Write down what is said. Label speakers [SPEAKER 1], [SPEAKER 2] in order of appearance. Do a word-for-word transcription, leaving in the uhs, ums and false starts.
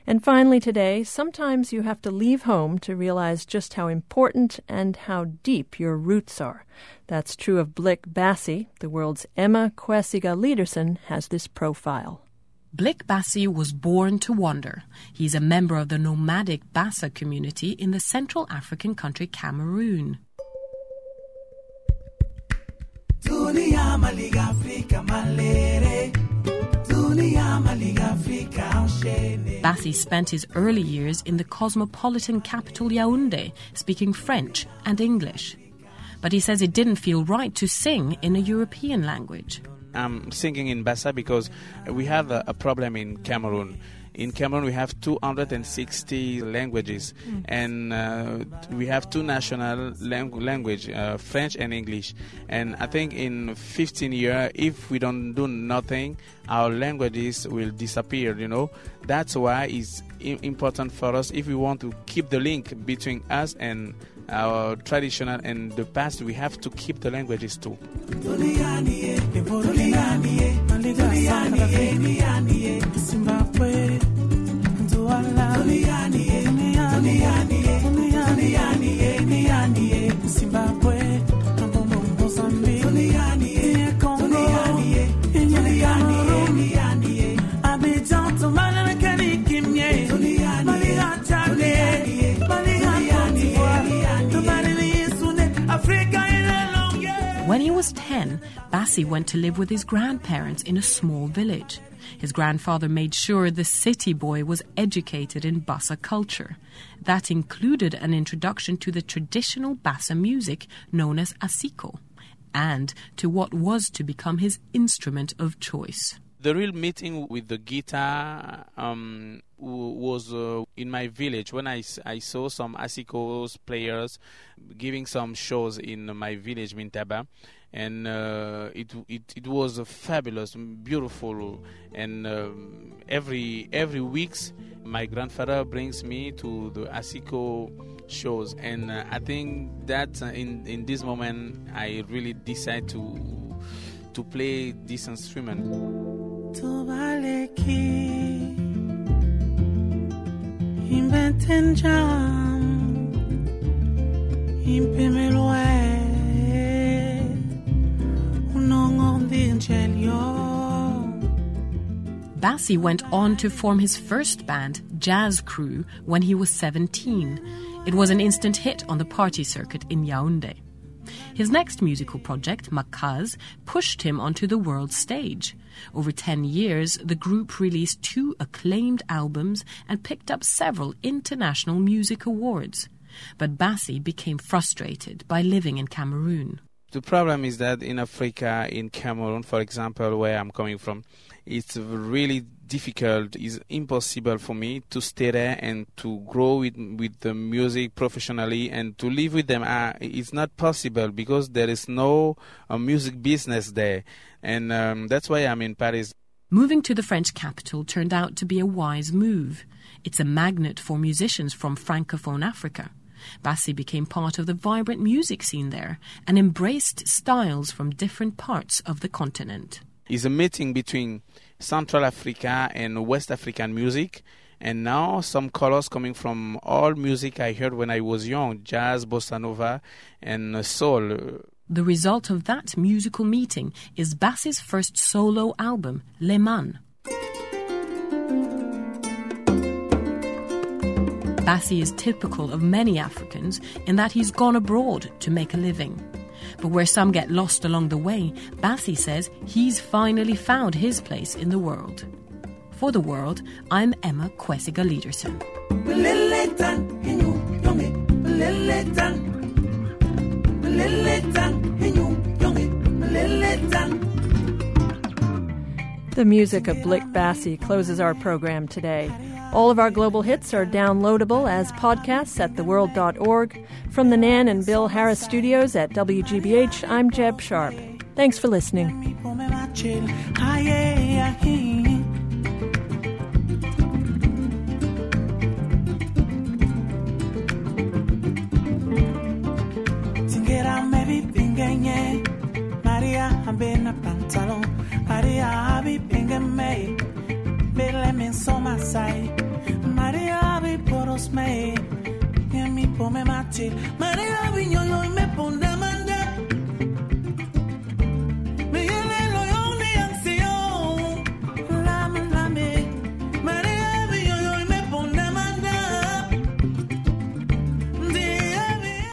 [SPEAKER 1] And finally today, sometimes you have to leave home to realize just how important and how deep your roots are. That's true of Blick Bassi. The world's Emma Kwesiga-Liderson has this profile.
[SPEAKER 2] Blick Bassi was born to wander. He's a member of the nomadic Bassa community in the Central African country Cameroon. Bassi spent his early years in the cosmopolitan capital Yaoundé, speaking French and English. But he says it didn't feel right to sing in a European language.
[SPEAKER 3] I'm singing in Bassa because we have a, a problem in Cameroon. In Cameroon, we have two hundred sixty languages, mm. and uh, we have two national lang- language, uh, French and English. And I think in fifteen years, if we don't do nothing, our languages will disappear, you know. That's why it's I- important for us, if we want to keep the link between us and our traditional and the past, we have to keep the languages too.
[SPEAKER 2] When he was ten, Bassi went to live with his grandparents in a small village. His grandfather made sure the city boy was educated in Bassa culture. That included an introduction to the traditional Bassa music known as asiko, and to what was to become his instrument of choice.
[SPEAKER 3] The real meeting with the guitar um, w- was uh, in my village when I, I saw some Asikos players giving some shows in my village, Mintaba. And uh, it, it it was fabulous, beautiful. And um, every every weeks, my grandfather brings me to the Asiko shows. And uh, I think that uh, in, in this moment, I really decide to to play this instrument.
[SPEAKER 2] Bassi went on to form his first band, Jazz Crew, when he was seventeen. It was an instant hit on the party circuit in Yaoundé. His next musical project, Makaz, pushed him onto the world stage. Over ten years, the group released two acclaimed albums and picked up several international music awards. But Bassi became frustrated by living in Cameroon.
[SPEAKER 3] The problem is that in Africa, in Cameroon, for example, where I'm coming from, it's really difficult, it's impossible for me to stay there and to grow with, with the music professionally and to live with them. Uh, it's not possible because there is no uh, music business there. And um, that's why I'm in Paris.
[SPEAKER 2] Moving to the French capital turned out to be a wise move. It's a magnet for musicians from Francophone Africa. Bassi became part of the vibrant music scene there and embraced styles from different parts of the continent.
[SPEAKER 3] It's a meeting between Central Africa and West African music, and now some colors coming from all music I heard when I was young, jazz, bossa nova, and soul.
[SPEAKER 2] The result of that musical meeting is Bassi's first solo album, Les Man. Bassi is typical of many Africans in that he's gone abroad to make a living. But where some get lost along the way, Bassi says he's finally found his place in the world. For The World, I'm Emma Kwesiga-Liderson.
[SPEAKER 1] The music of Blick Bassi closes our program today. All of our global hits are downloadable as podcasts at the world dot org. From the Nan and Bill Harris studios at W G B H, I'm Jeb Sharp. Thanks for listening. Maria,
[SPEAKER 4] me mate. Manera viño yo y me pone